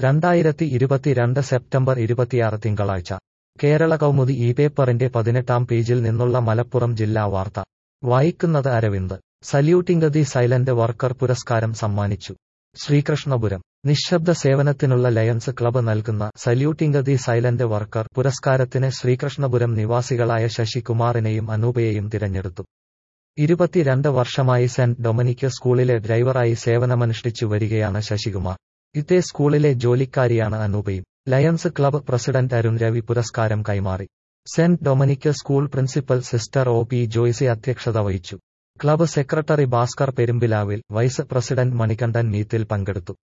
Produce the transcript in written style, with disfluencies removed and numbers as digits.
2022 September 26 തിങ്കളാഴ്ച കേരള കൗമുദി ഈ പേപ്പറിന്റെ 18-ാം പേജിൽ നിന്നുള്ള മലപ്പുറം ജില്ലാ വാർത്ത വായിക്കുന്നത് Aravind. Saluting the silent worker പുരസ്കാരം സമ്മാനിച്ചു. ശ്രീകൃഷ്ണപുരം. നിശ്ശബ്ദ സേവനത്തിനുള്ള ലയൺസ് ക്ലബ്ബ് നൽകുന്ന സല്യൂട്ടിംഗ് ദി സൈലന്റ് വർക്കർ പുരസ്കാരത്തിന് ശ്രീകൃഷ്ണപുരം നിവാസികളായ ശശികുമാറിനെയും അനൂപയെയും തിരഞ്ഞെടുത്തു. 22 വർഷമായി സെന്റ് ഡൊമിനിക് സ്കൂളിലെ ഡ്രൈവറായി സേവനമനുഷ്ഠിച്ചു വരികയാണ് ശശികുമാർ. ഇതേ സ്കൂളിലെ ജോലിക്കാരിയാണ് അനൂപയും. Lions club president Arun Ravi പുരസ്കാരം കൈമാറി. Saint Dominic school principal sister O P Joycy അധ്യക്ഷത വഹിച്ചു. Club secretary Bhaskar Perumbilavil, vice president Manikandan Meethil പങ്കെടുത്തു.